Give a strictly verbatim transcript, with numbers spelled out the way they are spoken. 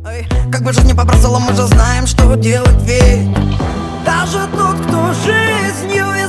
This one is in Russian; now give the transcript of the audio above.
Эй, как бы жизнь не побросала, мы же знаем, что делать, ведь даже тот, кто жизнью